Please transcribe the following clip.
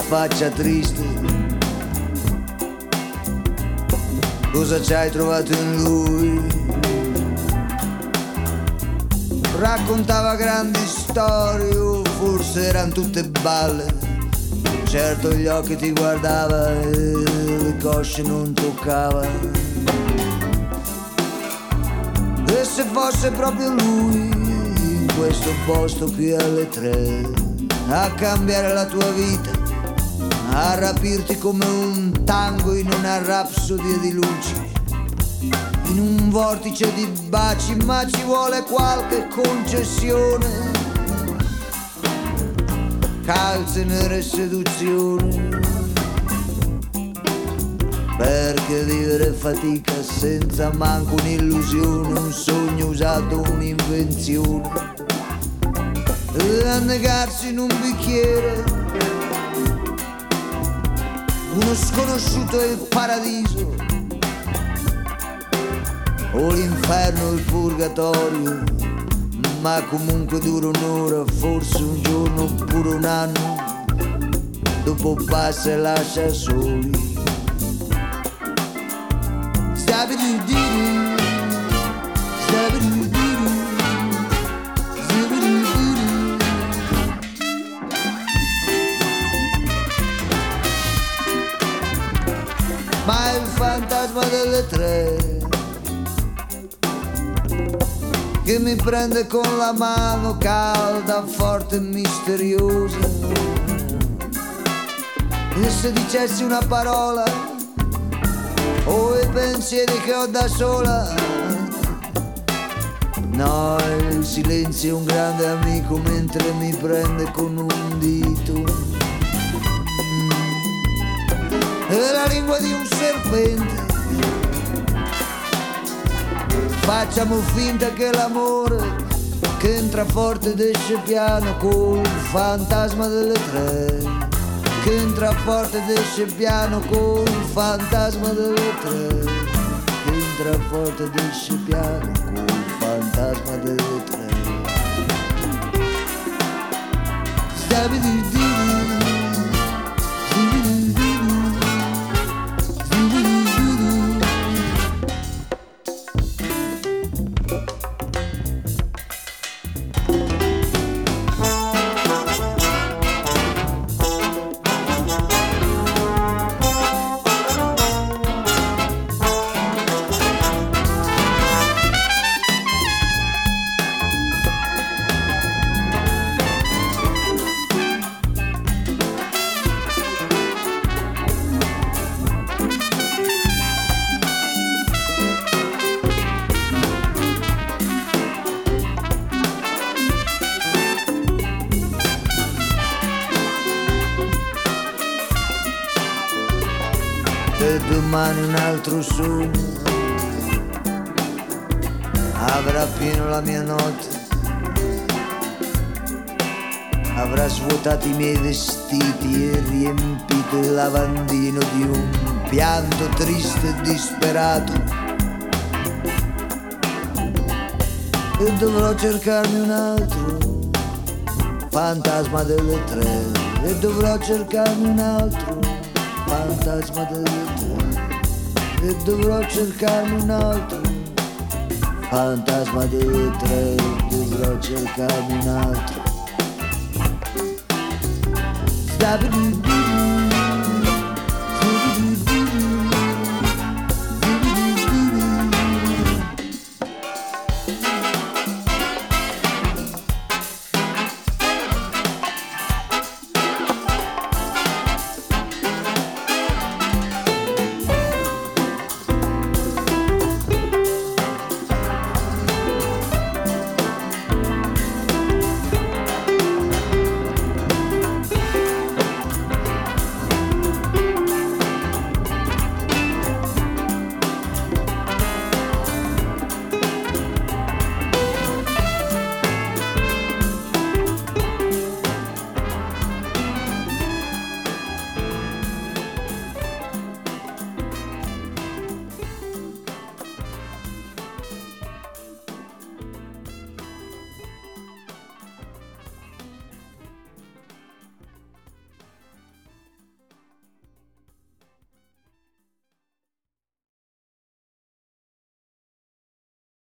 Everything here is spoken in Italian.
faccia triste. Cosa ci hai trovato in lui? Raccontava grandi storie, o forse erano tutte balle. Certo gli occhi ti guardava e le cosce non toccava. E se fosse proprio lui, in questo posto qui alle 3, a cambiare la tua vita, a rapirti come un tango in una rapsodia di luci, in un vortice di baci, ma ci vuole qualche concessione, calze nere e seduzione, perché vivere fatica senza manco un'illusione, un sogno usato, un'invenzione, e annegarsi in un bicchiere, uno sconosciuto e il paradiso, o l'inferno o il purgatorio, ma comunque dura un'ora, forse un giorno oppure un anno, dopo passa e lascia soli. Ma è il fantasma delle 3 che mi prende con la mano calda, forte e misteriosa, e se dicessi una parola o i pensieri che ho da sola, no, il silenzio è un grande amico mentre mi prende con un dito. E la lingua di un serpente. Facciamo finta che l'amore che entra forte ed esce piano, col fantasma delle 3 che entra forte ed esce piano, col fantasma delle 3 che entra forte ed esce piano, col fantasma delle 3. E domani un altro sogno avrà pieno la mia notte, avrà svuotato i miei vestiti e riempito il lavandino di un pianto triste e disperato, e dovrò cercarmi un altro fantasma delle 3, e dovrò cercarmi un altro fantasma delle 3, e dovrò cercarmi un altro fantasma delle 3, dovrò cercarmi un altro.